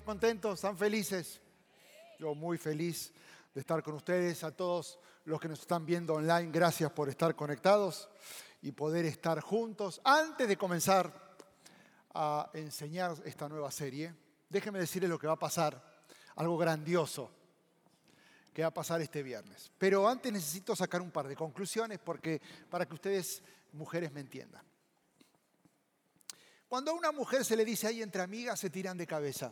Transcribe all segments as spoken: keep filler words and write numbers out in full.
¿Contentos? ¿Están felices? Yo muy feliz de estar con ustedes. A todos los que nos están viendo online, gracias por estar conectados y poder estar juntos. Antes de comenzar a enseñar esta nueva serie, déjenme decirles lo que va a pasar, algo grandioso que va a pasar este viernes. Pero antes necesito sacar un par de conclusiones porque, para que ustedes, mujeres, me entiendan. Cuando a una mujer se le dice ahí entre amigas, se tiran de cabeza.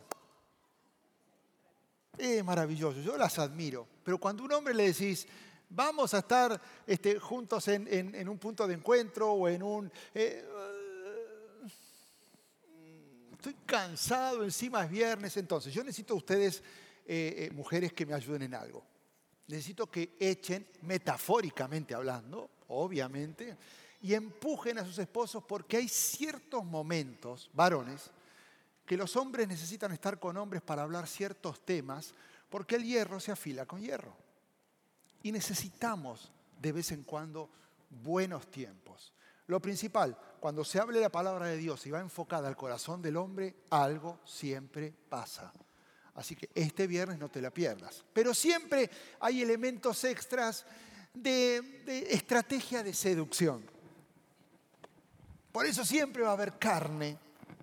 Es maravilloso, yo las admiro. Pero cuando a un hombre le decís, vamos a estar este, juntos en, en, en un punto de encuentro o en un... Eh, uh, estoy cansado, encima es viernes. Entonces, yo necesito a ustedes, eh, eh, mujeres, que me ayuden en algo. Necesito que echen, metafóricamente hablando, obviamente, y empujen a sus esposos porque hay ciertos momentos, varones, que los hombres necesitan estar con hombres para hablar ciertos temas porque el hierro se afila con hierro. Y necesitamos de vez en cuando buenos tiempos. Lo principal, cuando se hable la palabra de Dios y va enfocada al corazón del hombre, algo siempre pasa. Así que este viernes no te la pierdas. Pero siempre hay elementos extras de, de estrategia de seducción. Por eso siempre va a haber carne.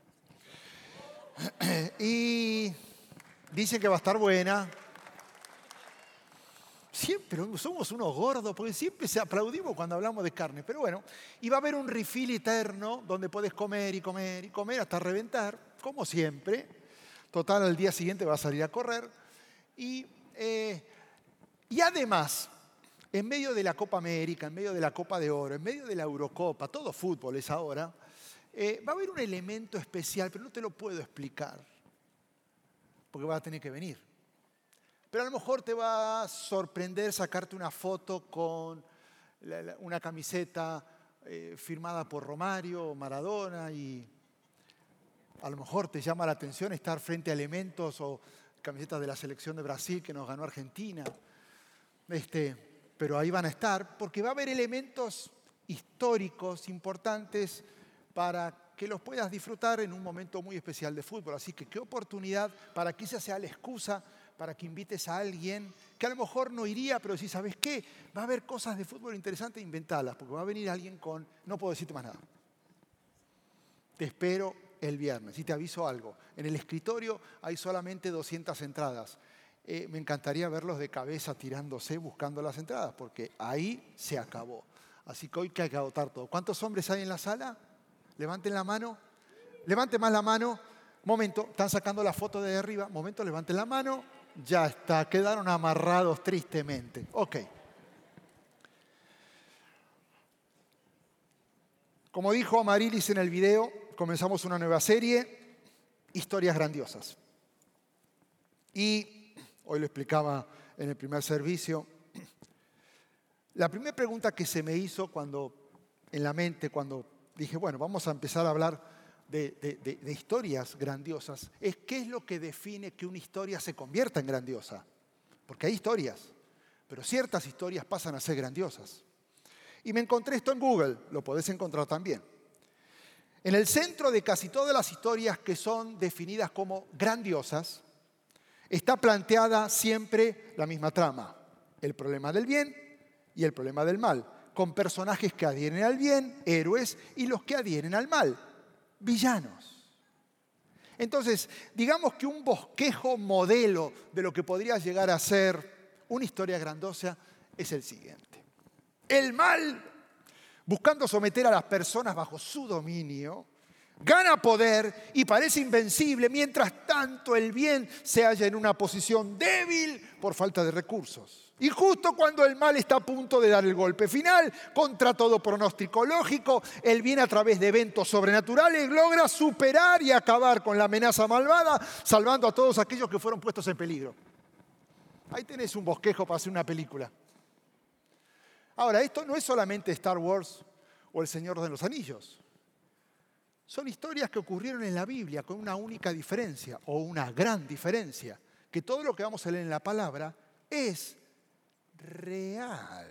Y dicen que va a estar buena. Siempre somos unos gordos, porque siempre se aplaudimos cuando hablamos de carne. Pero bueno, y va a haber un refill eterno donde puedes comer y comer y comer hasta reventar, como siempre. Total, al día siguiente vas a salir a correr. Y, eh, y además, en medio de la Copa América, en medio de la Copa de Oro, en medio de la Eurocopa, todo fútbol es ahora, eh, va a haber un elemento especial, pero no te lo puedo explicar, porque vas a tener que venir. Pero a lo mejor te va a sorprender sacarte una foto con la, la, una camiseta eh, firmada por Romario o Maradona y a lo mejor te llama la atención estar frente a elementos o camisetas de la selección de Brasil que nos ganó Argentina. Este, pero ahí van a estar porque va a haber elementos históricos importantes para que los puedas disfrutar en un momento muy especial de fútbol. Así que qué oportunidad para que esa sea la excusa para que invites a alguien que a lo mejor no iría, pero si sabes qué, va a haber cosas de fútbol interesantes, inventalas, porque va a venir alguien con... No puedo decirte más nada. Te espero el viernes. Y te aviso algo. En el escritorio hay solamente doscientas entradas. Eh, me encantaría verlos de cabeza tirándose buscando las entradas, porque ahí se acabó. Así que hoy hay que agotar todo. ¿Cuántos hombres hay en la sala? Levanten la mano. Levanten más la mano. Momento, están sacando la foto de arriba. Momento, levanten la mano. Ya está, quedaron amarrados tristemente. Ok. Como dijo Amarilis en el video, comenzamos una nueva serie, Historias Grandiosas. Y hoy lo explicaba en el primer servicio. La primera pregunta que se me hizo cuando, en la mente, cuando dije, bueno, vamos a empezar a hablar de, de, de, de historias grandiosas, es qué es lo que define que una historia se convierta en grandiosa. Porque hay historias, pero ciertas historias pasan a ser grandiosas. Y me encontré esto en Google, lo podés encontrar también. En el centro de casi todas las historias que son definidas como grandiosas, está planteada siempre la misma trama. El problema del bien y el problema del mal. Con personajes que adhieren al bien, héroes, y los que adhieren al mal, villanos. Entonces, digamos que un bosquejo modelo de lo que podría llegar a ser una historia grandiosa es el siguiente. El mal, buscando someter a las personas bajo su dominio, gana poder y parece invencible, mientras tanto el bien se halla en una posición débil por falta de recursos. Y justo cuando el mal está a punto de dar el golpe final, contra todo pronóstico lógico, el bien a través de eventos sobrenaturales logra superar y acabar con la amenaza malvada, salvando a todos aquellos que fueron puestos en peligro. Ahí tenés un bosquejo para hacer una película. Ahora, esto no es solamente Star Wars o El Señor de los Anillos. Son historias que ocurrieron en la Biblia con una única diferencia, o una gran diferencia, que todo lo que vamos a leer en la palabra es real.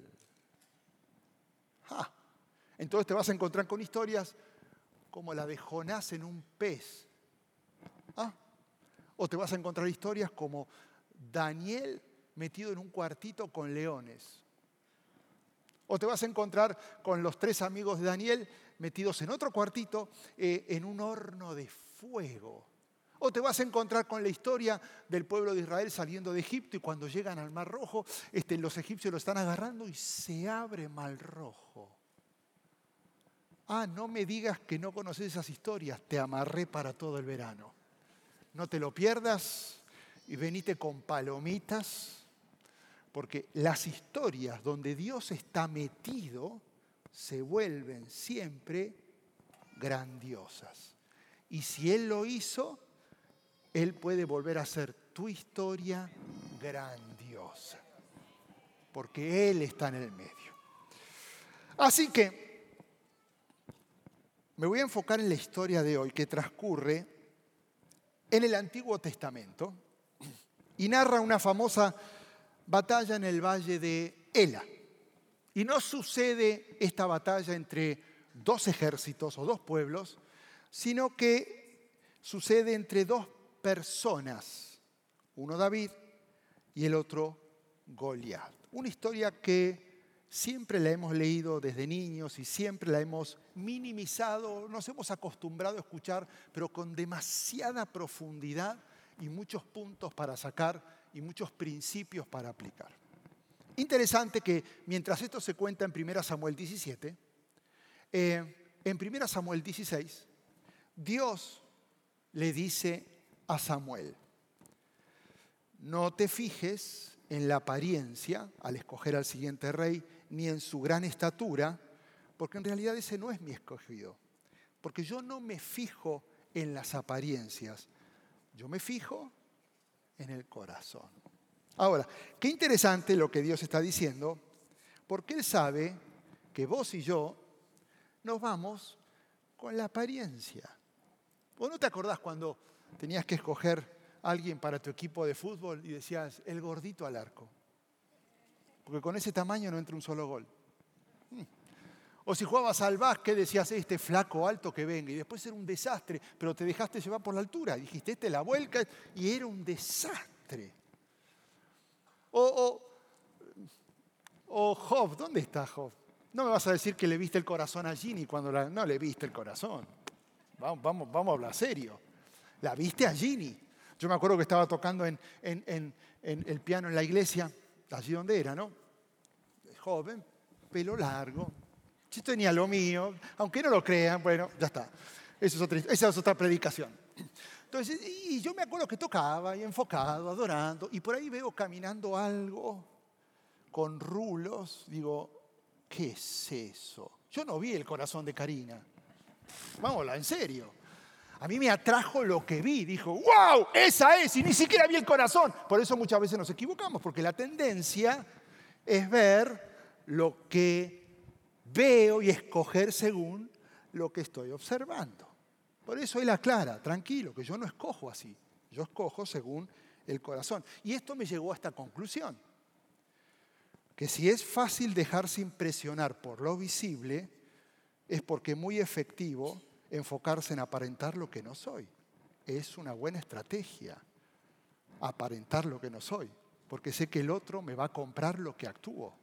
¡Ja! Entonces te vas a encontrar con historias como la de Jonás en un pez. ¿Ah? O te vas a encontrar historias como Daniel metido en un cuartito con leones. O te vas a encontrar con los tres amigos de Daniel metidos en otro cuartito eh, en un horno de fuego. O te vas a encontrar con la historia del pueblo de Israel saliendo de Egipto y cuando llegan al Mar Rojo, este, los egipcios lo están agarrando y se abre Mar Rojo. Ah, no me digas que no conoces esas historias, te amarré para todo el verano. No te lo pierdas y venite con palomitas, porque las historias donde Dios está metido se vuelven siempre grandiosas. Y si Él lo hizo, Él puede volver a hacer tu historia grandiosa, porque Él está en el medio. Así que me voy a enfocar en la historia de hoy que transcurre en el Antiguo Testamento y narra una famosa batalla en el valle de Ela. Y no sucede esta batalla entre dos ejércitos o dos pueblos, sino que sucede entre dos personas, uno David y el otro Goliat. Una historia que siempre la hemos leído desde niños y siempre la hemos minimizado, nos hemos acostumbrado a escuchar, pero con demasiada profundidad y muchos puntos para sacar y muchos principios para aplicar. Interesante que mientras esto se cuenta en primera Samuel diecisiete, eh, en primera Samuel dieciséis, Dios le dice a Samuel: no te fijes en la apariencia al escoger al siguiente rey, ni en su gran estatura, porque en realidad ese no es mi escogido. Porque yo no me fijo en las apariencias, yo me fijo en el corazón. Ahora, qué interesante lo que Dios está diciendo, porque Él sabe que vos y yo nos vamos con la apariencia. ¿Vos no te acordás cuando tenías que escoger a alguien para tu equipo de fútbol y decías, el gordito al arco? Porque con ese tamaño no entra un solo gol. O si jugabas al básquet, decías, este flaco alto que venga. Y después era un desastre, pero te dejaste llevar por la altura. Dijiste, este la vuelca, y era un desastre. O, o, o Job, ¿dónde está Job? No me vas a decir que le viste el corazón a Ginny cuando la... No le viste el corazón. Vamos, vamos, vamos a hablar serio. La viste a Ginny. Yo me acuerdo que estaba tocando en, en, en, en el piano en la iglesia, allí donde era, ¿no? Joven, pelo largo. Yo tenía lo mío, aunque no lo crean, bueno, ya está. Eso es otra, esa es otra predicación. Entonces, y yo me acuerdo que tocaba y enfocado, adorando, y por ahí veo caminando algo con rulos. Digo, ¿qué es eso? Yo no vi el corazón de Karina. Vámonos, en serio. A mí me atrajo lo que vi. Dijo, ¡wow! Esa es, y ni siquiera vi el corazón. Por eso muchas veces nos equivocamos, porque la tendencia es ver lo que veo y escoger según lo que estoy observando. Por eso Él aclara, tranquilo, que yo no escojo así. Yo escojo según el corazón. Y esto me llegó a esta conclusión. Que si es fácil dejarse impresionar por lo visible, es porque es muy efectivo enfocarse en aparentar lo que no soy. Es una buena estrategia, aparentar lo que no soy, porque sé que el otro me va a comprar lo que actúo.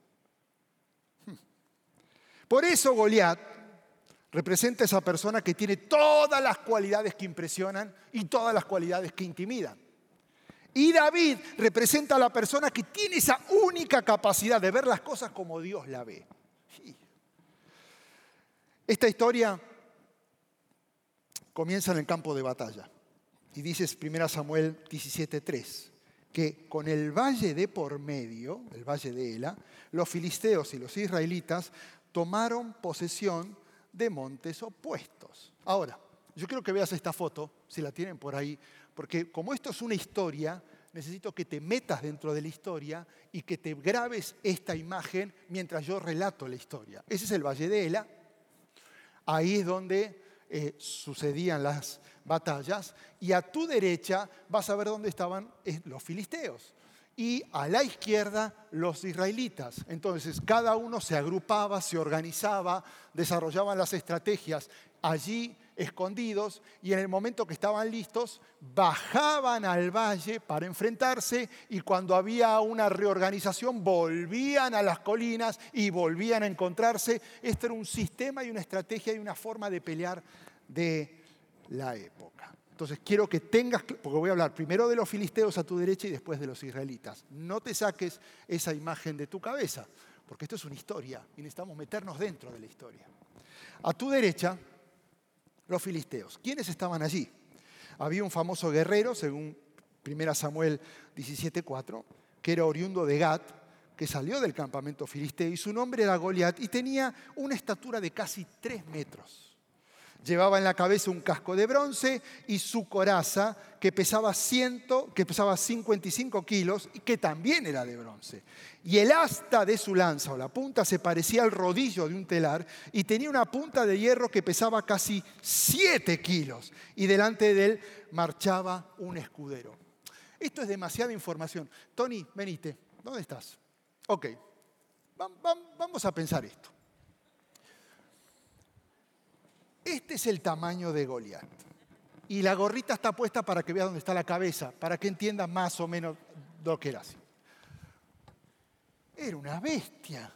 Por eso Goliat representa a esa persona que tiene todas las cualidades que impresionan y todas las cualidades que intimidan. Y David representa a la persona que tiene esa única capacidad de ver las cosas como Dios la ve. Esta historia comienza en el campo de batalla. Y dice primera Samuel diecisiete tres, que con el valle de por medio, el valle de Ela, los filisteos y los israelitas tomaron posesión de montes opuestos. Ahora, yo quiero que veas esta foto, si la tienen por ahí, porque como esto es una historia, necesito que te metas dentro de la historia y que te grabes esta imagen mientras yo relato la historia. Ese es el valle de Ela. Ahí es donde eh, sucedían las batallas. Y a tu derecha vas a ver dónde estaban eh, los filisteos. Y a la izquierda los israelitas. Entonces cada uno se agrupaba, se organizaba, desarrollaban las estrategias allí escondidos, y en el momento que estaban listos, bajaban al valle para enfrentarse, y cuando había una reorganización, volvían a las colinas y volvían a encontrarse. Esto era un sistema y una estrategia y una forma de pelear de la época. Entonces quiero que tengas, porque voy a hablar primero de los filisteos a tu derecha y después de los israelitas. No te saques esa imagen de tu cabeza, porque esto es una historia y necesitamos meternos dentro de la historia. A tu derecha, los filisteos. ¿Quiénes estaban allí? Había un famoso guerrero, según primera Samuel diecisiete cuatro, que era oriundo de Gat, que salió del campamento filisteo, y su nombre era Goliat, y tenía una estatura de casi tres metros. Llevaba en la cabeza un casco de bronce y su coraza, que pesaba, cien, que pesaba cincuenta y cinco kilos, y que también era de bronce. Y el asta de su lanza, o la punta, se parecía al rodillo de un telar, y tenía una punta de hierro que pesaba casi siete kilos. Y delante de él marchaba un escudero. Esto es demasiada información. Tony, venite. ¿Dónde estás? Ok, vamos a pensar esto. Este es el tamaño de Goliat. Y la gorrita está puesta para que veas dónde está la cabeza, para que entiendas más o menos lo que era así. Era una bestia.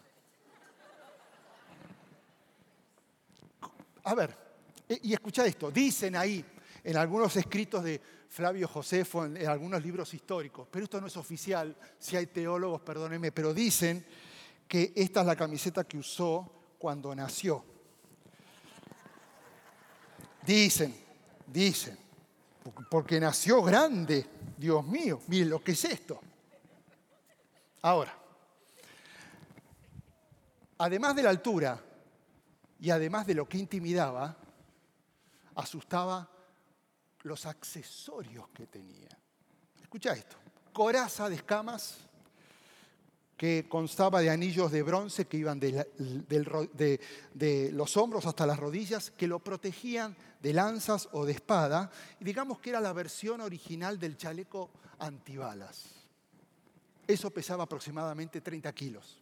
A ver, y escucha esto, dicen ahí en algunos escritos de Flavio Josefo, en, en algunos libros históricos, pero esto no es oficial, si hay teólogos, perdónenme, pero dicen que esta es la camiseta que usó cuando nació. Dicen, dicen, porque nació grande, Dios mío, miren lo que es esto. Ahora, además de la altura y además de lo que intimidaba, asustaba los accesorios que tenía. Escucha esto, coraza de escamas que constaba de anillos de bronce que iban de, la, de, de, de los hombros hasta las rodillas, que lo protegían de lanzas o de espada, y digamos que era la versión original del chaleco antibalas. Eso pesaba aproximadamente treinta kilos.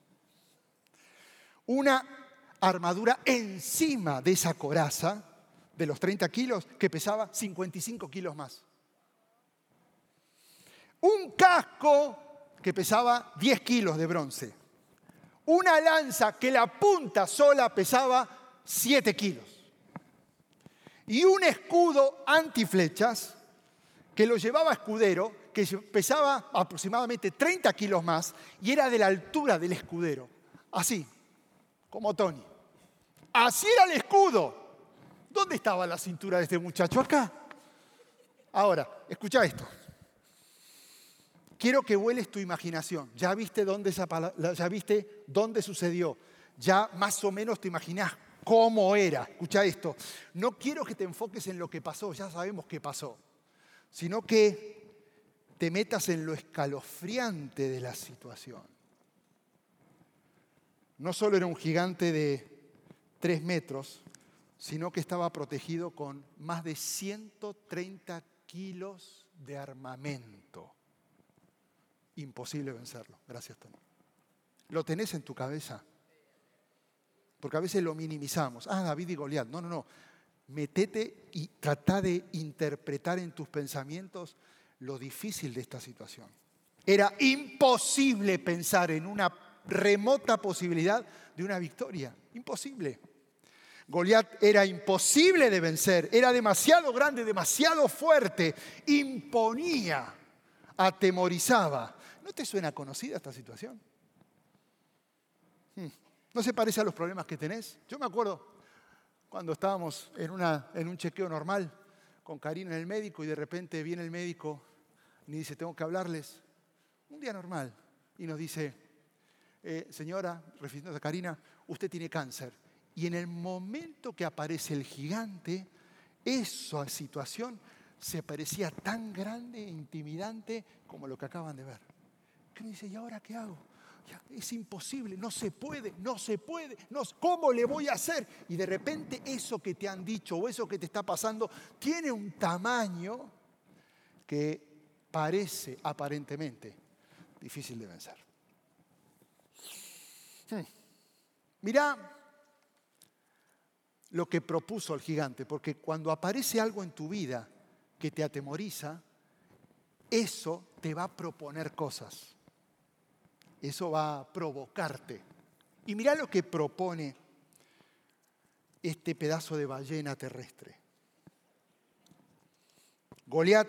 Una armadura encima de esa coraza, de los treinta kilos, que pesaba cincuenta y cinco kilos más. Un casco que pesaba diez kilos de bronce. Una lanza que la punta sola pesaba siete kilos. Y un escudo antiflechas que lo llevaba escudero, que pesaba aproximadamente treinta kilos más y era de la altura del escudero. Así, como Tony. Así era el escudo. ¿Dónde estaba la cintura de este muchacho? Acá. Ahora, escucha esto. Quiero que vueles tu imaginación. Ya viste dónde, esa palabra, ya viste dónde sucedió. Ya más o menos te imaginás cómo era. Escucha esto. No quiero que te enfoques en lo que pasó, ya sabemos qué pasó. Sino que te metas en lo escalofriante de la situación. No solo era un gigante de tres metros, sino que estaba protegido con más de ciento treinta kilos de armamento. Imposible vencerlo. Gracias, Tony. ¿Lo tenés en tu cabeza? Porque a veces lo minimizamos. Ah, David y Goliat. No, no, no. Metete y trata de interpretar en tus pensamientos lo difícil de esta situación. Era imposible pensar en una remota posibilidad de una victoria. Imposible. Goliat era imposible de vencer. Era demasiado grande, demasiado fuerte. Imponía, atemorizaba. ¿No te suena conocida esta situación? ¿No se parece a los problemas que tenés? Yo me acuerdo cuando estábamos en, una, en un chequeo normal con Karina en el médico y de repente viene el médico y dice, tengo que hablarles. Un día normal. Y nos dice, eh, señora, refiriéndose a Karina, usted tiene cáncer. Y en el momento que aparece el gigante, esa situación se parecía tan grande e intimidante como lo que acaban de ver. ¿Qué me dice? ¿Y ahora qué hago? Ya, es imposible, no se puede, no se puede, no, ¿cómo le voy a hacer? Y de repente eso que te han dicho o eso que te está pasando tiene un tamaño que parece aparentemente difícil de vencer. Hmm. Mirá lo que propuso el gigante, porque cuando aparece algo en tu vida que te atemoriza, eso te va a proponer cosas. Eso va a provocarte. Y mirá lo que propone este pedazo de ballena terrestre. Goliat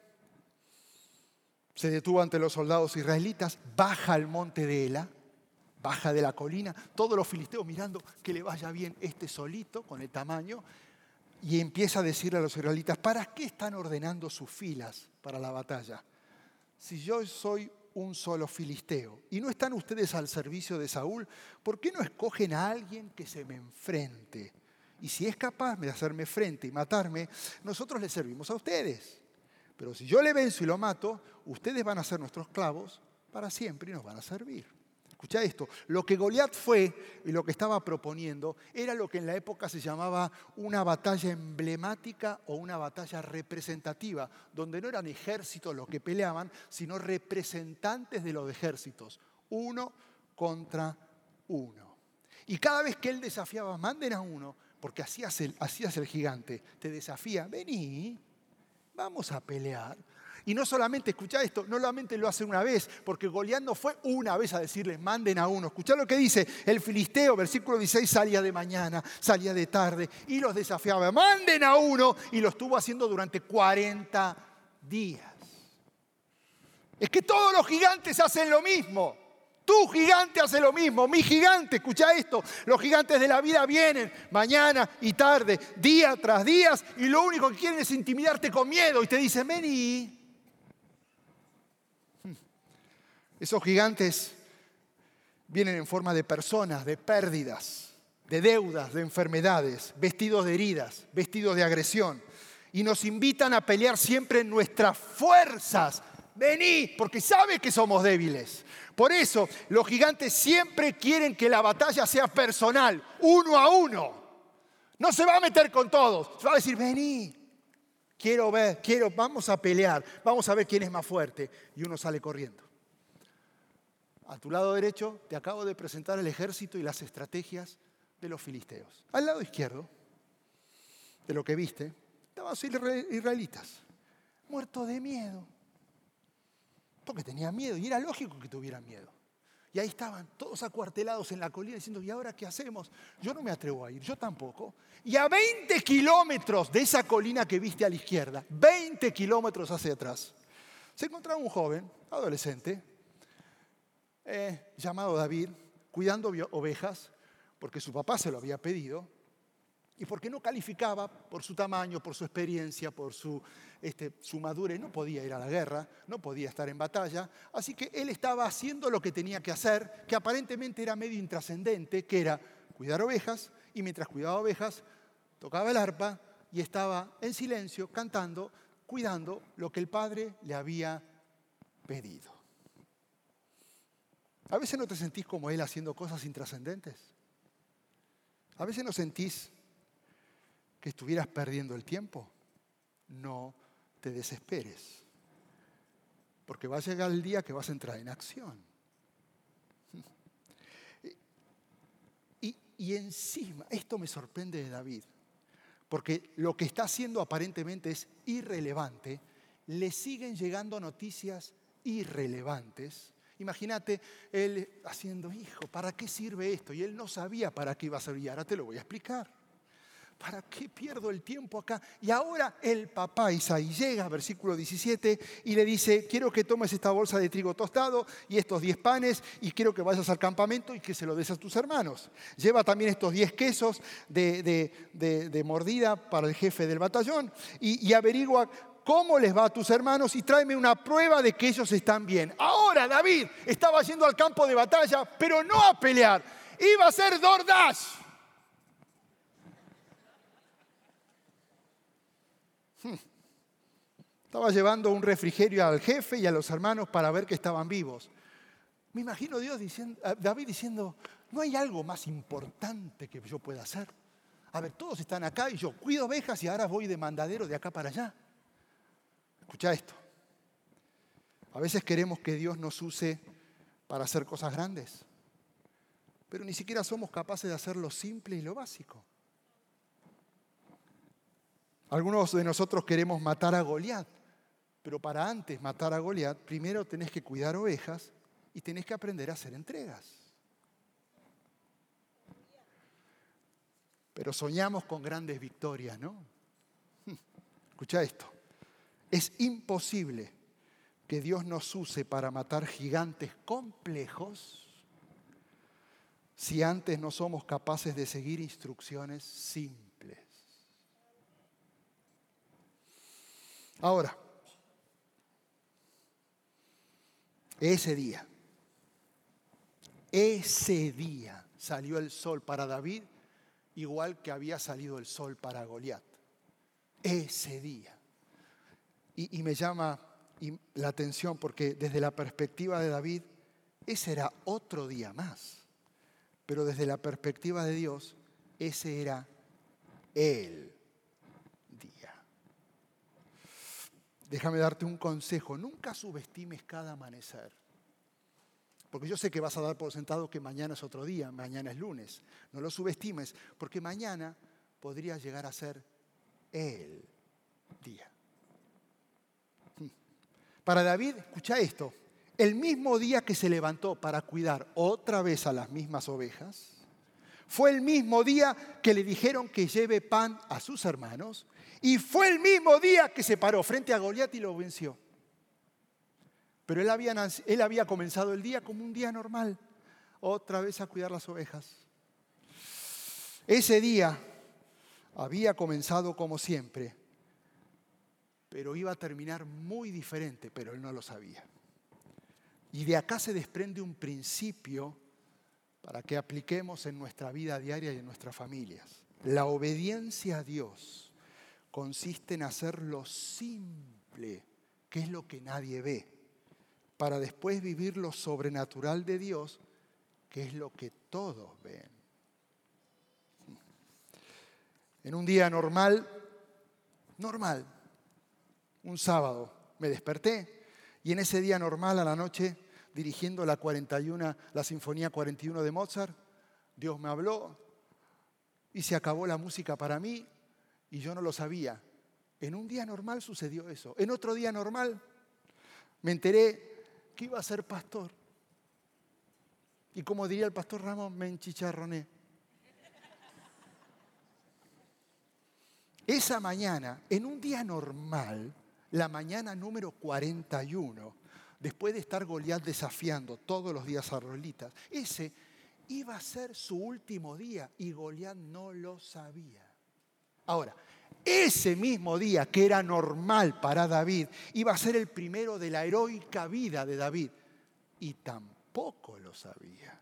se detuvo ante los soldados israelitas, baja al monte de Ela, baja de la colina, todos los filisteos mirando que le vaya bien este solito con el tamaño, y empieza a decirle a los israelitas, ¿para qué están ordenando sus filas para la batalla? Si yo soy un solo filisteo y no están ustedes al servicio de Saúl, ¿por qué no escogen a alguien que se me enfrente? Y si es capaz de hacerme frente y matarme, nosotros les servimos a ustedes. Pero si yo le venzo y lo mato, ustedes van a ser nuestros esclavos para siempre y nos van a servir. Escucha esto, lo que Goliat fue y lo que estaba proponiendo era lo que en la época se llamaba una batalla emblemática o una batalla representativa, donde no eran ejércitos los que peleaban, sino representantes de los ejércitos, uno contra uno. Y cada vez que él desafiaba, manden a uno, porque hacías el, hacías el gigante, te desafía, vení, vamos a pelear. Y no solamente, escuchá esto, no solamente lo hace una vez, porque Goliat no fue una vez a decirles, manden a uno. Escuchá lo que dice el filisteo, versículo dieciséis, salía de mañana, salía de tarde y los desafiaba, manden a uno, y lo estuvo haciendo durante cuarenta días. Es que todos los gigantes hacen lo mismo. Tu gigante hace lo mismo, mi gigante, escucha esto, los gigantes de la vida vienen mañana y tarde, día tras día, y lo único que quieren es intimidarte con miedo y te dicen, vení. Esos gigantes vienen en forma de personas, de pérdidas, de deudas, de enfermedades, vestidos de heridas, vestidos de agresión. Y nos invitan a pelear siempre en nuestras fuerzas. Vení, porque sabe que somos débiles. Por eso los gigantes siempre quieren que la batalla sea personal, uno a uno. No se va a meter con todos, se va a decir, vení. Quiero ver, quiero, vamos a pelear, vamos a ver quién es más fuerte. Y uno sale corriendo. A tu lado derecho te acabo de presentar el ejército y las estrategias de los filisteos. Al lado izquierdo, de lo que viste, estaban los israelitas, muertos de miedo. Porque tenían miedo y era lógico que tuvieran miedo. Y ahí estaban todos acuartelados en la colina diciendo, ¿y ahora qué hacemos? Yo no me atrevo a ir, yo tampoco. Y a veinte kilómetros de esa colina que viste a la izquierda, veinte kilómetros hacia atrás, se encontraba un joven, adolescente, eh, llamado David, cuidando ovejas, porque su papá se lo había pedido, y porque no calificaba por su tamaño, por su experiencia, por su, este, su madurez, no podía ir a la guerra, no podía estar en batalla. Así que él estaba haciendo lo que tenía que hacer, que aparentemente era medio intrascendente, que era cuidar ovejas, y mientras cuidaba ovejas, tocaba el arpa y estaba en silencio, cantando, cuidando lo que el padre le había pedido. A veces no te sentís como él haciendo cosas intrascendentes. A veces no sentís que estuvieras perdiendo el tiempo. No te desesperes, porque va a llegar el día que vas a entrar en acción. Y, y encima, esto me sorprende de David, porque lo que está haciendo aparentemente es irrelevante, le siguen llegando noticias irrelevantes. Imagínate él haciendo, hijo, ¿para qué sirve esto? Y él no sabía para qué iba a servir. Ahora te lo voy a explicar. ¿Para qué pierdo el tiempo acá? Y ahora el papá Isaí llega, versículo diecisiete, y le dice, quiero que tomes esta bolsa de trigo tostado y estos diez panes, y quiero que vayas al campamento y que se lo des a tus hermanos. Lleva también estos diez quesos de, de, de, de mordida para el jefe del batallón, y, y averigua cómo les va a tus hermanos y tráeme una prueba de que ellos están bien. Ahora David estaba yendo al campo de batalla, pero no a pelear, iba a hacer DoorDash. Estaba llevando un refrigerio al jefe y a los hermanos para ver que estaban vivos. Me imagino Dios diciendo, David diciendo, ¿no hay algo más importante que yo pueda hacer? A ver, todos están acá y yo cuido ovejas y ahora voy de mandadero de acá para allá. Escucha esto. A veces queremos que Dios nos use para hacer cosas grandes, pero ni siquiera somos capaces de hacer lo simple y lo básico. Algunos de nosotros queremos matar a Goliat, pero para antes matar a Goliat, primero tenés que cuidar ovejas y tenés que aprender a hacer entregas. Pero soñamos con grandes victorias, ¿no? Escucha esto. Es imposible que Dios nos use para matar gigantes complejos si antes no somos capaces de seguir instrucciones simples. Ahora, ese día, ese día salió el sol para David igual que había salido el sol para Goliat. Ese día. Y, y me llama la atención porque desde la perspectiva de David, ese era otro día más. Pero desde la perspectiva de Dios, ese era el día. Déjame darte un consejo. Nunca subestimes cada amanecer. Porque yo sé que vas a dar por sentado que mañana es otro día, mañana es lunes. No lo subestimes, porque mañana podría llegar a ser el día. Para David, escucha esto, el mismo día que se levantó para cuidar otra vez a las mismas ovejas, fue el mismo día que le dijeron que lleve pan a sus hermanos y fue el mismo día que se paró frente a Goliat y lo venció. Pero él había, él había comenzado el día como un día normal, otra vez a cuidar las ovejas. Ese día había comenzado como siempre, pero iba a terminar muy diferente, pero él no lo sabía. Y de acá se desprende un principio para que apliquemos en nuestra vida diaria y en nuestras familias. La obediencia a Dios consiste en hacer lo simple, que es lo que nadie ve, para después vivir lo sobrenatural de Dios, que es lo que todos ven. En un día normal, normal, un sábado, me desperté y en ese día normal a la noche, dirigiendo la cuarenta y uno, la Sinfonía cuarenta y uno de Mozart, Dios me habló y se acabó la música para mí y yo no lo sabía. En un día normal sucedió eso. En otro día normal me enteré que iba a ser pastor. Y como diría el pastor Ramón, me enchicharroné. Esa mañana, en un día normal, la mañana número cuarenta y uno, después de estar Goliat desafiando todos los días a israelitas, ese iba a ser su último día y Goliat no lo sabía. Ahora, ese mismo día que era normal para David, iba a ser el primero de la heroica vida de David y tampoco lo sabía.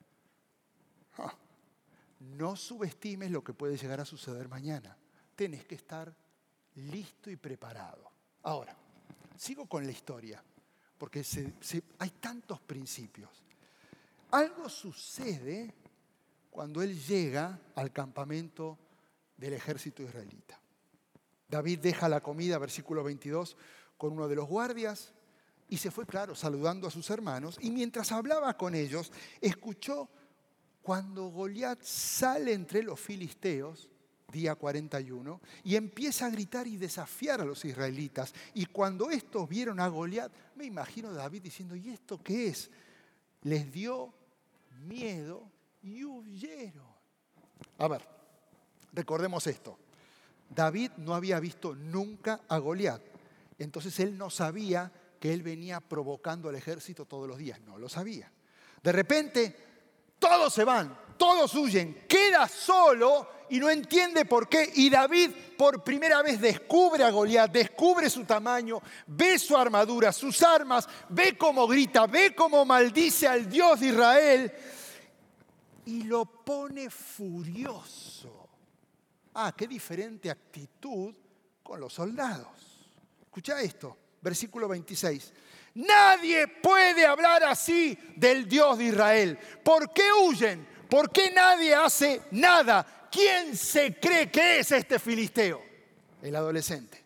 Ah, no subestimes lo que puede llegar a suceder mañana. Tenés que estar listo y preparado. Ahora, sigo con la historia, porque se, se, hay tantos principios. Algo sucede cuando él llega al campamento del ejército israelita. David deja la comida, versículo veintidós, con uno de los guardias y se fue, claro, saludando a sus hermanos. Y mientras hablaba con ellos, escuchó cuando Goliat sale entre los filisteos, día cuarenta y uno, y empieza a gritar y desafiar a los israelitas. Y cuando estos vieron a Goliat, me imagino a David diciendo, ¿y esto qué es? Les dio miedo y huyeron. A ver, recordemos esto. David no había visto nunca a Goliat. Entonces él no sabía que él venía provocando al ejército todos los días. No lo sabía. De repente, todos se van, todos huyen, queda solo y no entiende por qué. Y David por primera vez descubre a Goliat, descubre su tamaño, ve su armadura, sus armas, ve cómo grita, ve cómo maldice al Dios de Israel y lo pone furioso. Ah, qué diferente actitud con los soldados. Escucha esto, versículo veintiséis. Nadie puede hablar así del Dios de Israel. ¿Por qué huyen? ¿Por qué nadie hace nada? ¿Quién se cree que es este filisteo? El adolescente.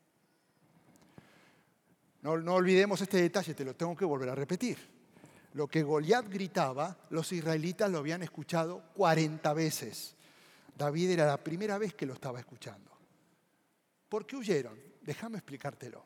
No, no olvidemos este detalle, te lo tengo que volver a repetir. Lo que Goliat gritaba, los israelitas lo habían escuchado cuarenta veces. David era la primera vez que lo estaba escuchando. ¿Por qué huyeron? Déjame explicártelo.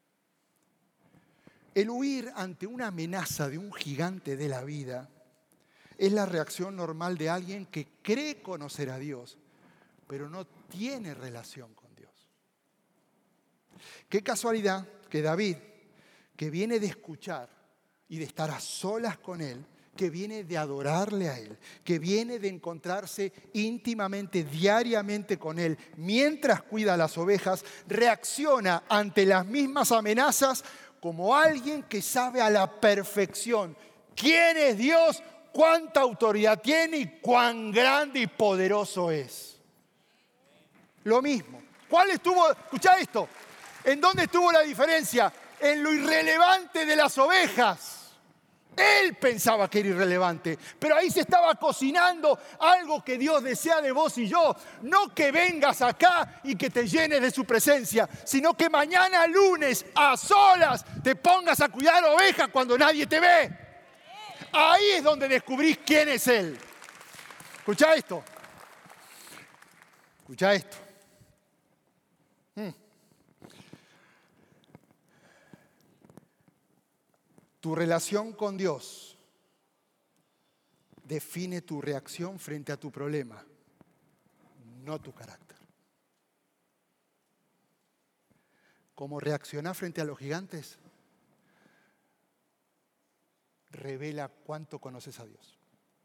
El huir ante una amenaza de un gigante de la vida es la reacción normal de alguien que cree conocer a Dios, pero no tiene relación con Dios. Qué casualidad que David, que viene de escuchar y de estar a solas con Él, que viene de adorarle a Él, que viene de encontrarse íntimamente, diariamente con Él, mientras cuida las ovejas, reacciona ante las mismas amenazas como alguien que sabe a la perfección quién es Dios, cuánta autoridad tiene y cuán grande y poderoso es. Lo mismo. ¿Cuál estuvo? Escuchá esto. ¿En dónde estuvo la diferencia? En lo irrelevante de las ovejas. Él pensaba que era irrelevante, pero ahí se estaba cocinando algo que Dios desea de vos y yo. No que vengas acá y que te llenes de su presencia, sino que mañana lunes a solas te pongas a cuidar ovejas cuando nadie te ve. Ahí es donde descubrís quién es Él. Escuchá esto. Escuchá esto. Hmm. Tu relación con Dios define tu reacción frente a tu problema, no tu carácter. ¿Cómo reaccionás frente a los gigantes? Revela cuánto conoces a Dios.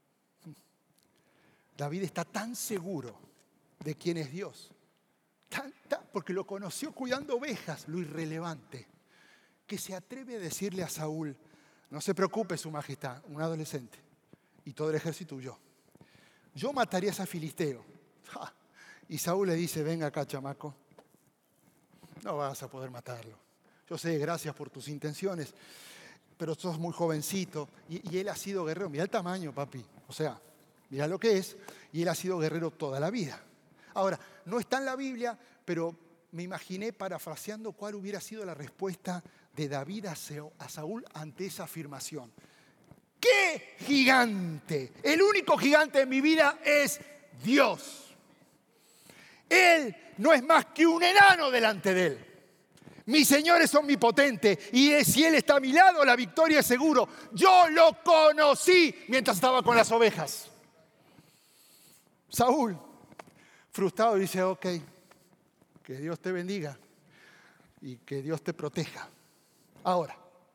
David está tan seguro de quién es Dios, tan, tan, porque lo conoció cuidando ovejas, lo irrelevante, que se atreve a decirle a Saúl: no se preocupe, su majestad, un adolescente, y todo el ejército huyó. Yo mataría a ese filisteo. ¡Ja! Y Saúl le dice: venga acá, chamaco, no vas a poder matarlo. Yo sé, gracias por tus intenciones, pero sos muy jovencito. Y, y él ha sido guerrero. Mira el tamaño, papi. O sea, mira lo que es. Y él ha sido guerrero toda la vida. Ahora, no está en la Biblia, pero me imaginé parafraseando cuál hubiera sido la respuesta de David a Saúl ante esa afirmación. ¡Qué gigante! El único gigante de mi vida es Dios. Él no es más que un enano delante de Él. Mi Señor es omnipotente y si Él está a mi lado, la victoria es seguro. Yo lo conocí mientras estaba con las ovejas. Saúl, frustrado, dice: ok, que Dios te bendiga y que Dios te proteja. Ahora,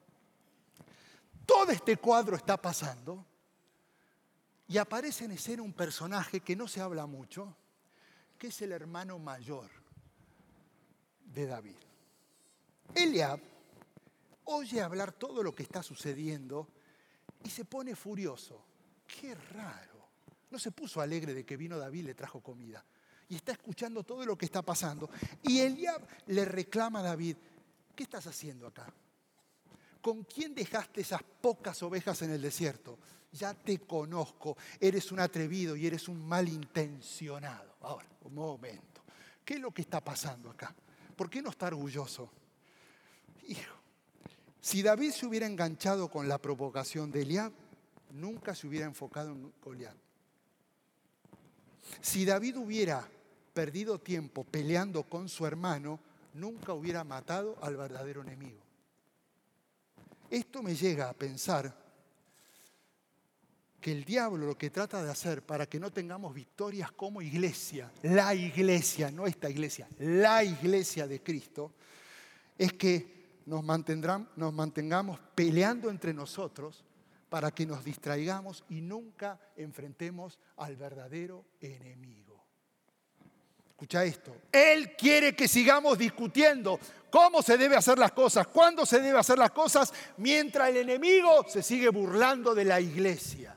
todo este cuadro está pasando y aparece en escena un personaje que no se habla mucho, que es el hermano mayor de David. Eliab oye hablar todo lo que está sucediendo y se pone furioso. Qué raro. No se puso alegre de que vino David y le trajo comida. Y está escuchando todo lo que está pasando. Y Eliab le reclama a David: ¿qué estás haciendo acá? ¿Con quién dejaste esas pocas ovejas en el desierto? Ya te conozco, eres un atrevido y eres un malintencionado. Ahora, un momento. ¿Qué es lo que está pasando acá? ¿Por qué no está orgulloso? Hijo, si David se hubiera enganchado con la provocación de Eliab, nunca se hubiera enfocado en Goliat. Si David hubiera perdido tiempo peleando con su hermano, nunca hubiera matado al verdadero enemigo. Esto me llega a pensar que el diablo lo que trata de hacer para que no tengamos victorias como iglesia, la iglesia, no esta iglesia, la iglesia de Cristo, es que nos, nos mantengamos peleando entre nosotros para que nos distraigamos y nunca enfrentemos al verdadero enemigo. Escucha esto. Él quiere que sigamos discutiendo cómo se debe hacer las cosas, cuándo se debe hacer las cosas, mientras el enemigo se sigue burlando de la iglesia.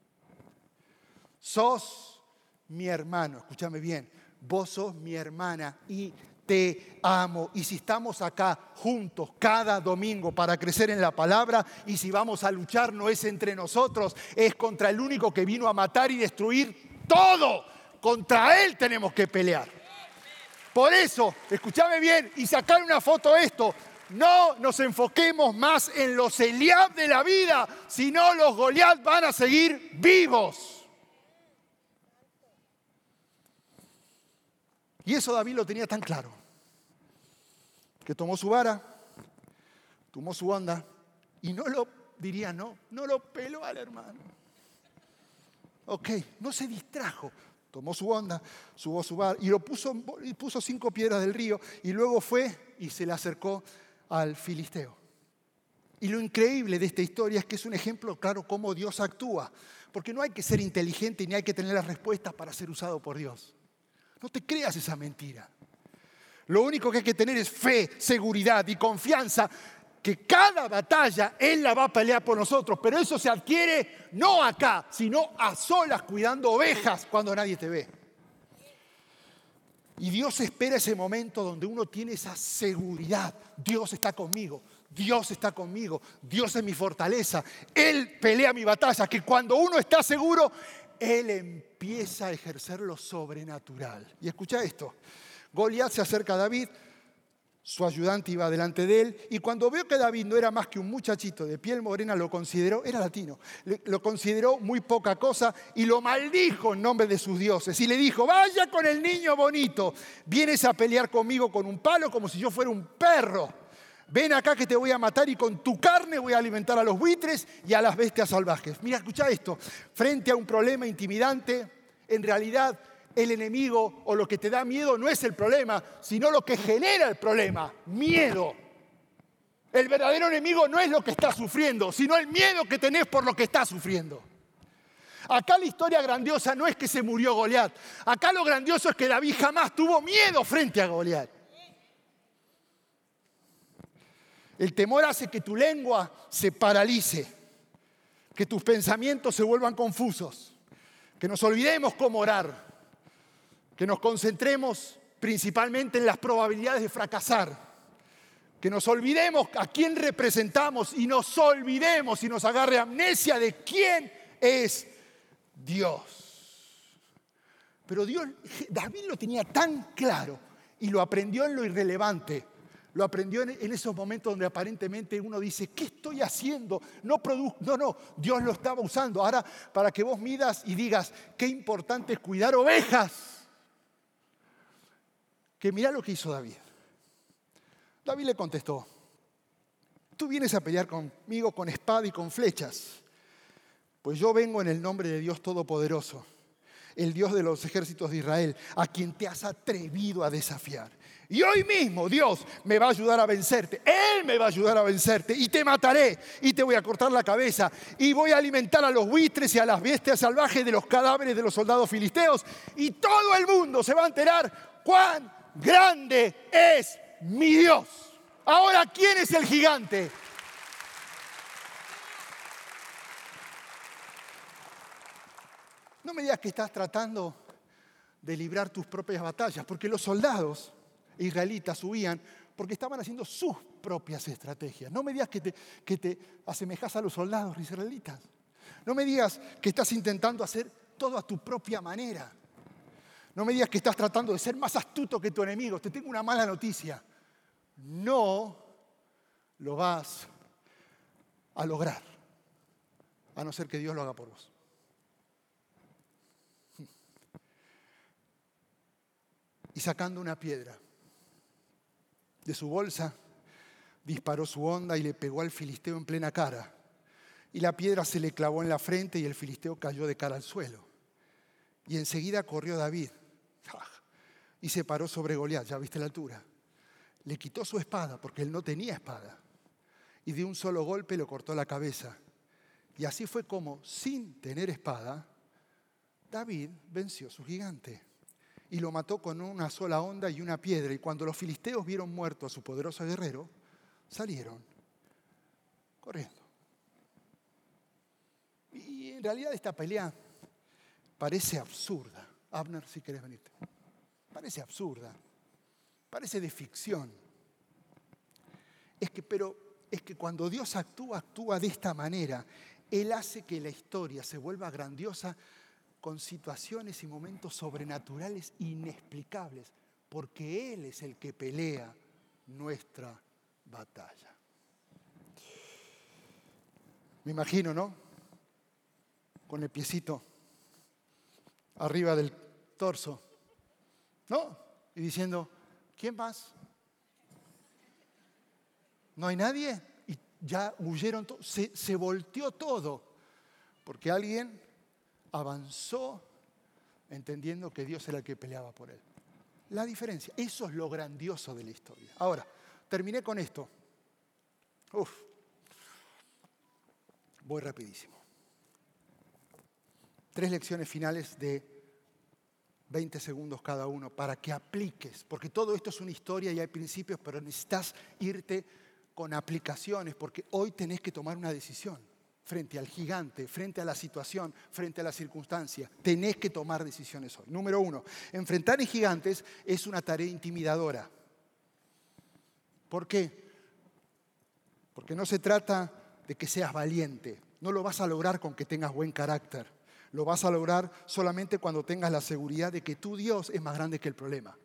Sos mi hermano, escúchame bien, vos sos mi hermana y te amo. Y si estamos acá juntos cada domingo para crecer en la palabra, y si vamos a luchar no es entre nosotros, es contra el único que vino a matar y destruir todo. Contra Él tenemos que pelear. Por eso, escúchame bien y sacar una foto de esto. No nos enfoquemos más en los Eliab de la vida, sino los Goliat van a seguir vivos. Y eso David lo tenía tan claro. que tomó su vara, tomó su onda y no lo, diría no, no lo peló al hermano. Ok, no se distrajo. Tomó su onda, subió su vara y lo puso, y puso cinco piedras del río y luego fue y se le acercó al filisteo. Y lo increíble de esta historia es que es un ejemplo claro cómo Dios actúa. Porque no hay que ser inteligente ni hay que tener las respuestas para ser usado por Dios. No te creas esa mentira. Lo único que hay que tener es fe, seguridad y confianza que cada batalla Él la va a pelear por nosotros. Pero eso se adquiere no acá, sino a solas cuidando ovejas cuando nadie te ve. Y Dios espera ese momento donde uno tiene esa seguridad. Dios está conmigo. Dios está conmigo, Dios es mi fortaleza, Él pelea mi batalla, que cuando uno está seguro, Él empieza a ejercer lo sobrenatural. Y escucha esto, Goliat se acerca a David, su ayudante iba delante de él, y cuando vio que David no era más que un muchachito de piel morena, lo consideró, era latino, lo consideró muy poca cosa y lo maldijo en nombre de sus dioses. Y le dijo, vaya con el niño bonito, vienes a pelear conmigo con un palo como si yo fuera un perro. Ven acá que te voy a matar y con tu carne voy a alimentar a los buitres y a las bestias salvajes. Mira, escucha esto. Frente a un problema intimidante, en realidad el enemigo o lo que te da miedo no es el problema, sino lo que genera el problema, miedo. El verdadero enemigo no es lo que estás sufriendo, sino el miedo que tenés por lo que estás sufriendo. Acá la historia grandiosa no es que se murió Goliat. Acá lo grandioso es que David jamás tuvo miedo frente a Goliat. El temor hace que tu lengua se paralice, que tus pensamientos se vuelvan confusos, que nos olvidemos cómo orar, que nos concentremos principalmente en las probabilidades de fracasar, que nos olvidemos a quién representamos y nos olvidemos y nos agarre amnesia de quién es Dios. Pero Dios, David lo tenía tan claro y lo aprendió en lo irrelevante. Lo aprendió en esos momentos donde aparentemente uno dice, ¿qué estoy haciendo? No, produ- no, no, Dios lo estaba usando. Ahora, para que vos midas y digas, qué importante es cuidar ovejas. Que mirá lo que hizo David. David le contestó, tú vienes a pelear conmigo con espada y con flechas, pues yo vengo en el nombre de Dios Todopoderoso, el Dios de los ejércitos de Israel, a quien te has atrevido a desafiar. Y hoy mismo Dios me va a ayudar a vencerte. Él me va a ayudar a vencerte y te mataré y te voy a cortar la cabeza y voy a alimentar a los buitres y a las bestias salvajes de los cadáveres de los soldados filisteos y todo el mundo se va a enterar cuán grande es mi Dios. Ahora, ¿quién es el gigante? No me digas que estás tratando de librar tus propias batallas, porque los soldados israelitas huían porque estaban haciendo sus propias estrategias. No me digas que te, que te asemejas a los soldados israelitas. No me digas que estás intentando hacer todo a tu propia manera. No me digas que estás tratando de ser más astuto que tu enemigo. Te tengo una mala noticia. No lo vas a lograr, a no ser que Dios lo haga por vos. Y sacando una piedra de su bolsa, disparó su honda y le pegó al filisteo en plena cara. Y la piedra se le clavó en la frente y el filisteo cayó de cara al suelo. Y enseguida corrió David y se paró sobre Goliat, ya viste la altura. Le quitó su espada porque él no tenía espada. Y de un solo golpe le cortó la cabeza. Y así fue como, sin tener espada, David venció a su gigante. Y lo mató con una sola honda y una piedra. Y cuando los filisteos vieron muerto a su poderoso guerrero, salieron corriendo. Y en realidad esta pelea parece absurda. Abner, si querés venirte. Parece absurda. Parece de ficción. Es que, pero es que cuando Dios actúa, actúa de esta manera. Él hace que la historia se vuelva grandiosa con situaciones y momentos sobrenaturales inexplicables, porque Él es el que pelea nuestra batalla. Me imagino, ¿no? Con el piecito arriba del torso, ¿no? Y diciendo, ¿quién más? ¿No hay nadie? Y ya huyeron todos. Se, se volteó todo. Porque alguien avanzó entendiendo que Dios era el que peleaba por él. La diferencia. Eso es lo grandioso de la historia. Ahora, terminé con esto. Uf. Voy rapidísimo. Tres lecciones finales de veinte segundos cada uno para que apliques. Porque todo esto es una historia y hay principios, pero necesitas irte con aplicaciones porque hoy tenés que tomar una decisión frente al gigante, frente a la situación, frente a la circunstancia. Tenés que tomar decisiones hoy. Número uno, enfrentar a gigantes es una tarea intimidadora. ¿Por qué? Porque no se trata de que seas valiente. No lo vas a lograr con que tengas buen carácter. Lo vas a lograr solamente cuando tengas la seguridad de que tu Dios es más grande que el problema.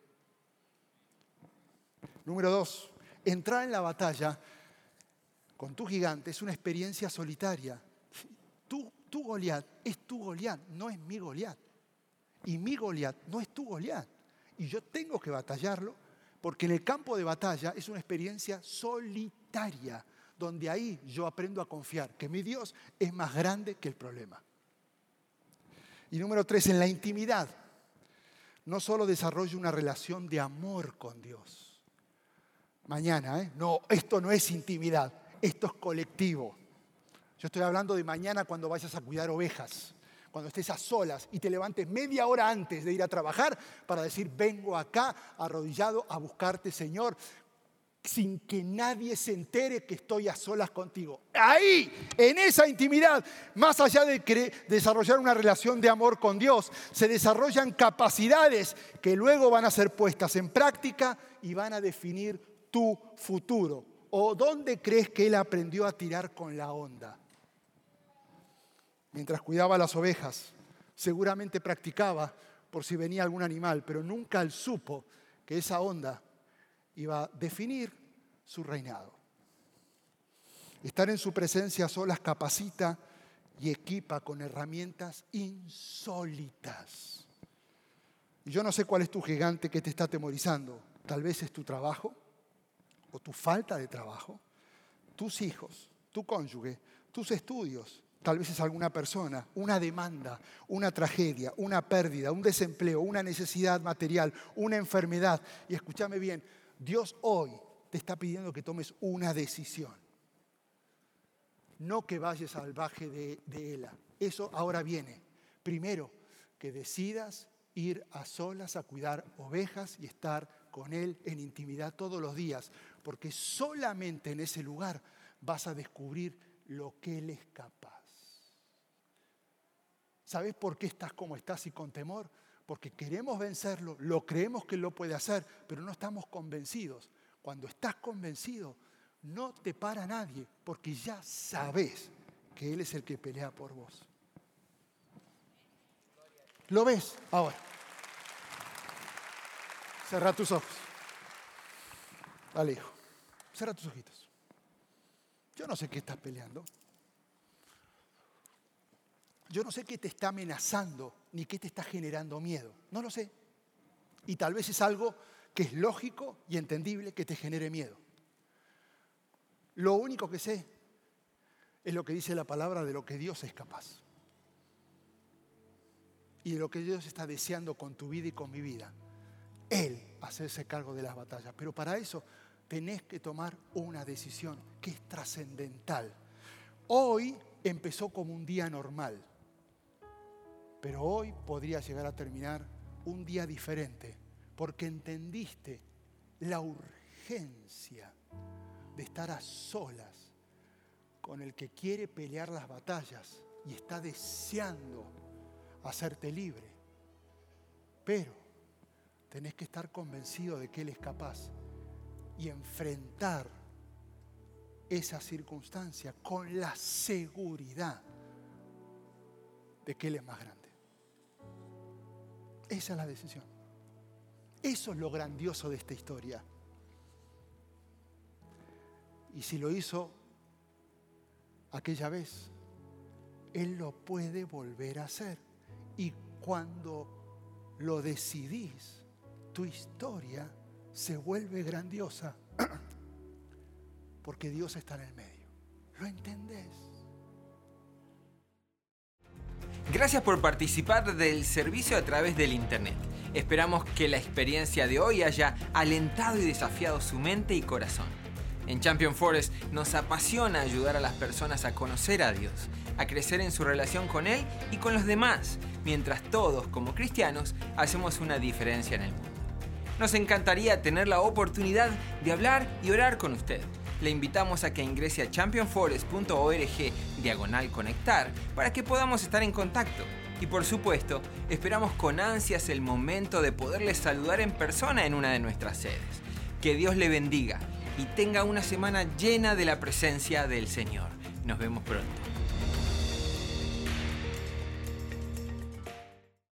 Número dos, entrar en la batalla con tu gigante es una experiencia solitaria. Tu, tu Goliat es tu Goliat, no es mi Goliat. Y mi Goliat no es tu Goliat. Y yo tengo que batallarlo porque en el campo de batalla es una experiencia solitaria, donde ahí yo aprendo a confiar que mi Dios es más grande que el problema. Y número tres, en la intimidad, no solo desarrollo una relación de amor con Dios. Mañana, ¿eh? No, esto no es intimidad. Esto es colectivo. Yo estoy hablando de mañana cuando vayas a cuidar ovejas, cuando estés a solas y te levantes media hora antes de ir a trabajar para decir, vengo acá arrodillado a buscarte, Señor, sin que nadie se entere que estoy a solas contigo. Ahí, en esa intimidad, más allá de desarrollar una relación de amor con Dios, se desarrollan capacidades que luego van a ser puestas en práctica y van a definir tu futuro. ¿O dónde crees que él aprendió a tirar con la onda? Mientras cuidaba las ovejas, seguramente practicaba por si venía algún animal, pero nunca él supo que esa onda iba a definir su reinado. Estar en su presencia a solas capacita y equipa con herramientas insólitas. Y yo no sé cuál es tu gigante que te está atemorizando. Tal vez es tu trabajo, o tu falta de trabajo, tus hijos, tu cónyuge, tus estudios, tal vez es alguna persona, una demanda, una tragedia, una pérdida, un desempleo, una necesidad material, una enfermedad. Y escúchame bien, Dios hoy te está pidiendo que tomes una decisión. No que vayas al valle de, de Ela. Eso ahora viene. Primero, que decidas ir a solas a cuidar ovejas y estar con Él en intimidad todos los días, porque solamente en ese lugar vas a descubrir lo que Él es capaz. ¿Sabes por qué estás como estás y con temor? Porque queremos vencerlo, lo creemos que lo puede hacer, pero no estamos convencidos. Cuando estás convencido, no te para nadie, porque ya sabes que Él es el que pelea por vos. ¿Lo ves? Ahora. Cerra tus ojos. Dale, hijo. Cerra tus ojitos. Yo no sé qué estás peleando. Yo no sé qué te está amenazando, ni qué te está generando miedo. No lo sé. Y tal vez es algo que es lógico y entendible que te genere miedo. Lo único que sé es lo que dice la palabra de lo que Dios es capaz. Y de lo que Dios está deseando con tu vida y con mi vida. Él hacerse cargo de las batallas. Pero para eso tenés que tomar una decisión que es trascendental. Hoy empezó como un día normal, pero hoy podría llegar a terminar un día diferente, porque entendiste la urgencia de estar a solas con el que quiere pelear las batallas y está deseando hacerte libre. Pero tenés que estar convencido de que Él es capaz y enfrentar esa circunstancia con la seguridad de que Él es más grande. Esa es la decisión. Eso es lo grandioso de esta historia. Y si lo hizo aquella vez, Él lo puede volver a hacer. Y cuando lo decidís, tu historia se vuelve grandiosa. porque Dios está en el medio. ¿Lo entendés? Gracias por participar del servicio a través del internet. Esperamos que la experiencia de hoy haya alentado y desafiado su mente y corazón. En Champion Forest nos apasiona ayudar a las personas a conocer a Dios, a crecer en su relación con Él y con los demás, mientras todos, como cristianos, hacemos una diferencia en el mundo. Nos encantaría tener la oportunidad de hablar y orar con usted. Le invitamos a que ingrese a champion forest punto org diagonal conectar para que podamos estar en contacto. Y por supuesto, esperamos con ansias el momento de poderles saludar en persona en una de nuestras sedes. Que Dios le bendiga y tenga una semana llena de la presencia del Señor. Nos vemos pronto.